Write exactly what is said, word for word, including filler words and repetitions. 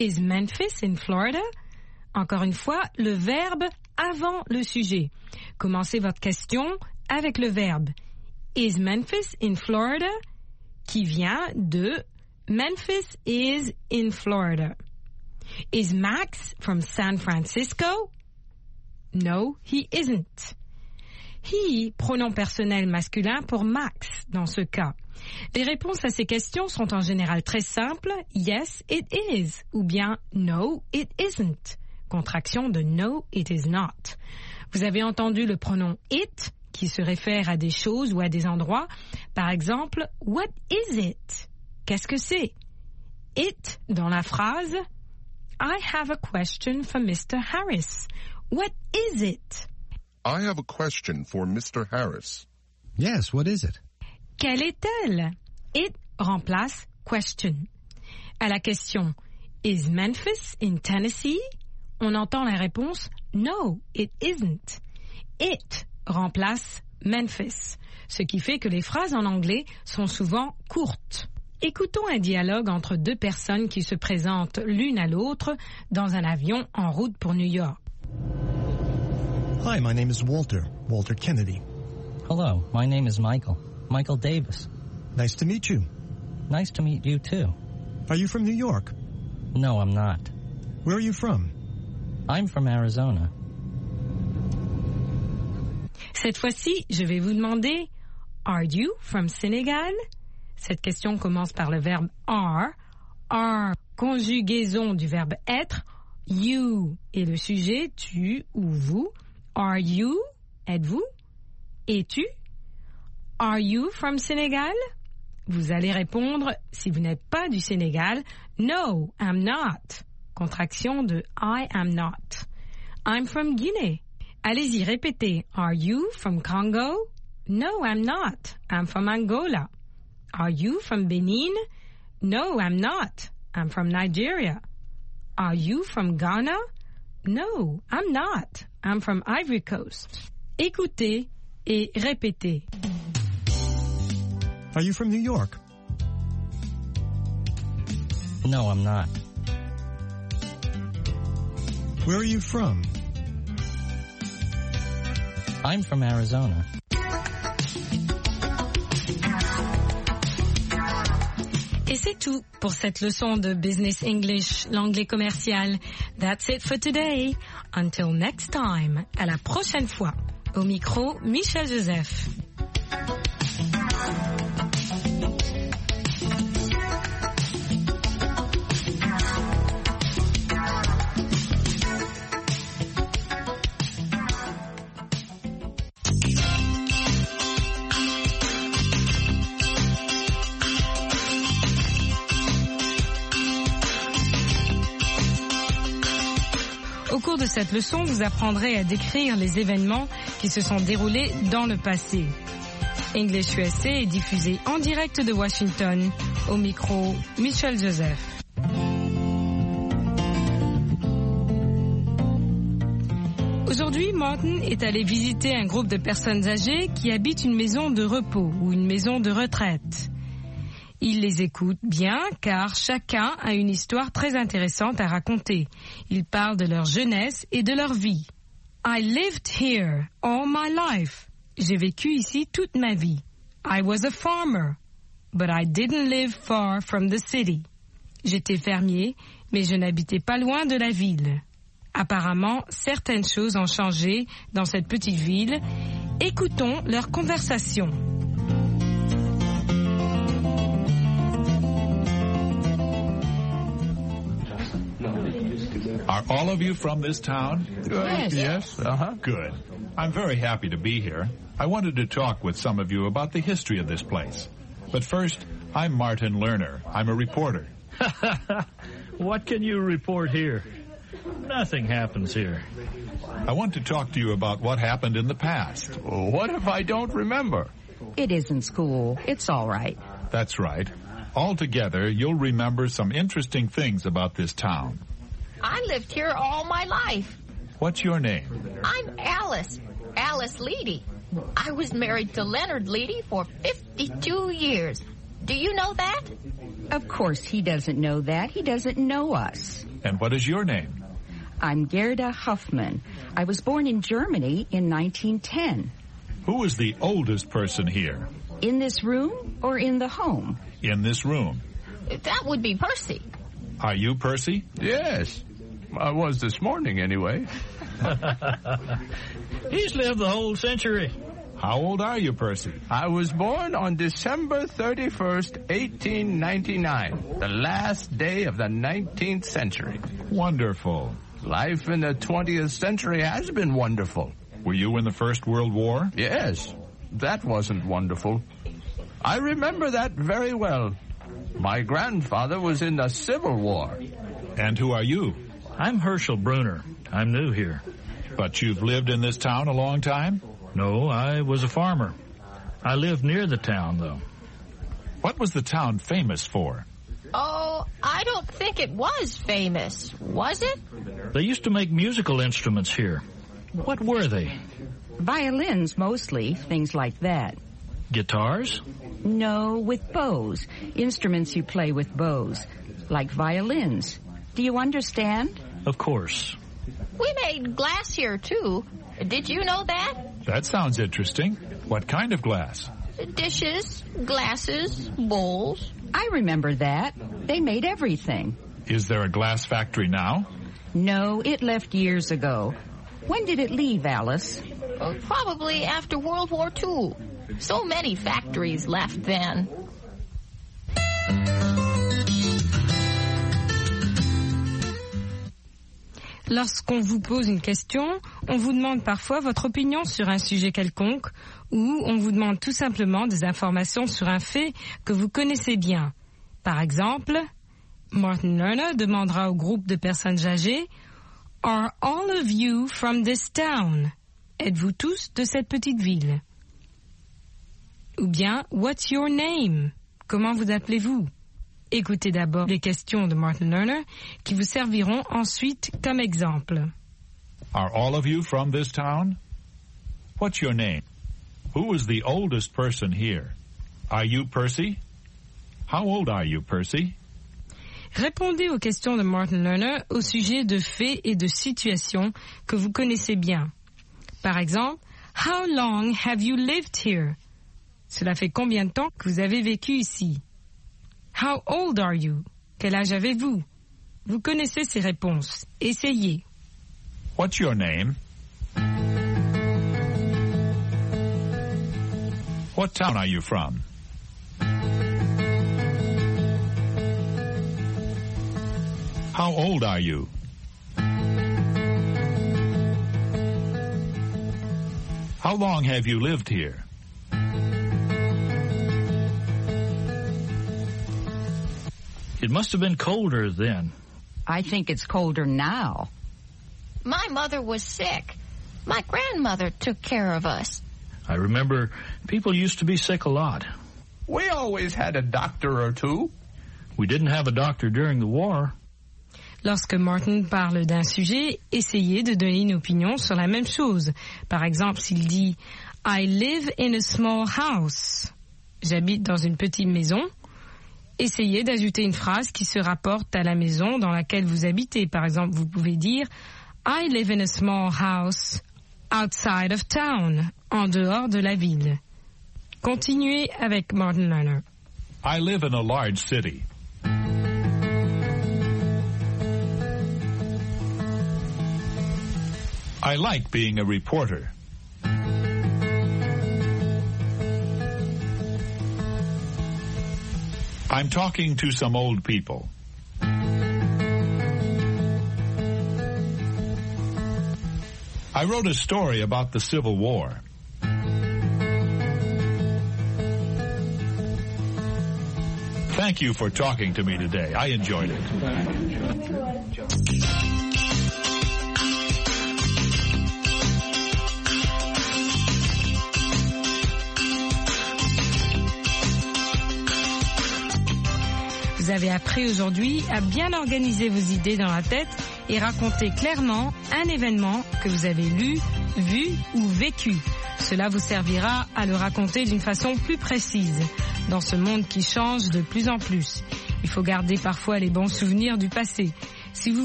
Is Memphis in Florida? Encore une fois, le verbe avant le sujet. Commencez votre question avec le verbe Is Memphis in Florida? Qui vient de Memphis is in Florida. Is Max from San Francisco? No, he isn't. He, pronom personnel masculin pour Max dans ce cas. Les réponses à ces questions sont en général très simples. Yes, it is. Ou bien no, it isn't. Contraction de no, it is not. Vous avez entendu le pronom it qui se réfère à des choses ou à des endroits. Par exemple, what is it? Qu'est-ce que c'est? It dans la phrase I have a question for Mister Harris. What is it? I have a question for Mister Harris. Yes, what is it? Quelle est-elle? It remplace question. À la question Is Memphis in Tennessee? On entend la réponse No, it isn't. It remplace Memphis, ce qui fait que les phrases en anglais sont souvent courtes. Écoutons un dialogue entre deux personnes qui se présentent l'une à l'autre dans un avion en route pour New York. Hi, my name is Walter, Walter Kennedy. Hello, my name is Michael, Michael Davis. Nice to meet you. Nice to meet you too. Are you from New York? No, I'm not. Where are you from? I'm from Arizona. Cette fois-ci, je vais vous demander Are you from Senegal? Cette question commence par le verbe are. Are, conjugaison du verbe être. You est le sujet, tu ou vous. Are you? Êtes-vous? Es-tu? Are you from Senegal? Vous allez répondre, si vous n'êtes pas du Sénégal, No, I'm not. Contraction de I am not. I'm from Guinée. Allez-y, répétez. Are you from Congo? No, I'm not. I'm from Angola. Are you from Benin? No, I'm not. I'm from Nigeria. Are you from Ghana? No, I'm not. I'm from Ivory Coast. Écoutez et répétez. Are you from New York? No, I'm not. Where are you from? I'm from Arizona. Et c'est tout pour cette leçon de Business English, l'anglais commercial. That's it for today. Until next time. À la prochaine fois. Au micro, Michel Joseph. Au cours de cette leçon, vous apprendrez à décrire les événements qui se sont déroulés dans le passé. English U S A est diffusé en direct de Washington. Au micro, Michel Joseph. Aujourd'hui, Martin est allé visiter un groupe de personnes âgées qui habitent une maison de repos ou une maison de retraite. Il les écoute bien car chacun a une histoire très intéressante à raconter. Ils parlent de leur jeunesse et de leur vie. I lived here all my life. J'ai vécu ici toute ma vie. I was a farmer, but I didn't live far from the city. J'étais fermier, mais je n'habitais pas loin de la ville. Apparemment, certaines choses ont changé dans cette petite ville. Écoutons leur conversation. Are all of you from this town? Yes. Yes? Uh-huh. Good. I'm very happy to be here. I wanted to talk with some of you about the history of this place. But first, I'm Martin Lerner. I'm a reporter. What can you report here? Nothing happens here. I want to talk to you about what happened in the past. What if I don't remember? It isn't school. It's all right. That's right. Altogether, you'll remember some interesting things about this town. I lived here all my life. What's your name? I'm Alice, Alice Leedy. I was married to Leonard Leedy for fifty-two years. Do you know that? Of course he doesn't know that. He doesn't know us. And what is your name? I'm Gerda Huffman. I was born in Germany in nineteen ten. Who is the oldest person here? In this room or in the home? In this room. That would be Percy. Are you Percy? Yes. I was this morning, anyway. He's lived the whole century. How old are you, Percy? I was born on December thirty-first, eighteen ninety-nine, the last day of the nineteenth century. Wonderful. Life in the twentieth century has been wonderful. Were you in the First World War? Yes. That wasn't wonderful. I remember that very well. My grandfather was in the Civil War. And who are you? I'm Herschel Bruner. I'm new here. But you've lived in this town a long time? No, I was a farmer. I lived near the town, though. What was the town famous for? Oh, I don't think it was famous, was it? They used to make musical instruments here. What were they? Violins, mostly, things like that. Guitars? No, with bows. Instruments you play with bows, like violins. Do you understand? Of course. We made glass here, too. Did you know that? That sounds interesting. What kind of glass? Dishes, glasses, bowls. I remember that. They made everything. Is there a glass factory now? No, it left years ago. When did it leave, Alice? Uh, probably after World War Two. So many factories left then. Lorsqu'on vous pose une question, on vous demande parfois votre opinion sur un sujet quelconque ou on vous demande tout simplement des informations sur un fait que vous connaissez bien. Par exemple, Martin Lerner demandera au groupe de personnes âgées « Are all of you from this town? Êtes-vous tous de cette petite ville? » Ou bien « What's your name? Comment vous appelez-vous? » Écoutez d'abord les questions de Martin Lerner qui vous serviront ensuite comme exemple. Are all of you from this town? What's your name? Who is the oldest person here? Are you Percy? How old are you, Percy? Répondez aux questions de Martin Lerner au sujet de faits et de situations que vous connaissez bien. Par exemple, How long have you lived here? Cela fait combien de temps que vous avez vécu ici? How old are you? Quel âge avez-vous? Vous connaissez ces réponses. Essayez. What's your name? What town are you from? How old are you? How long have you lived here? It must have been colder then. I think it's colder now. My mother was sick. My grandmother took care of us. I remember people used to be sick a lot. We always had a doctor or two. We didn't have a doctor during the war. Lorsque Martin parle d'un sujet, essayez de donner une opinion sur la même chose. Par exemple, s'il dit « I live in a small house ». J'habite dans une petite maison. Essayez d'ajouter une phrase qui se rapporte à la maison dans laquelle vous habitez. Par exemple, vous pouvez dire « I live in a small house outside of town », en dehors de la ville. Continuez avec Martin Lerner. I live in a large city. I like being a reporter. I'm talking to some old people. I wrote a story about the Civil War. Thank you for talking to me today. I enjoyed it. Vous avez appris aujourd'hui à bien organiser vos idées dans la tête et raconter clairement un événement que vous avez lu, vu ou vécu. Cela vous servira à le raconter d'une façon plus précise. dans ce monde qui change de plus en plus. Il faut garder parfois les bons souvenirs du passé. Si vous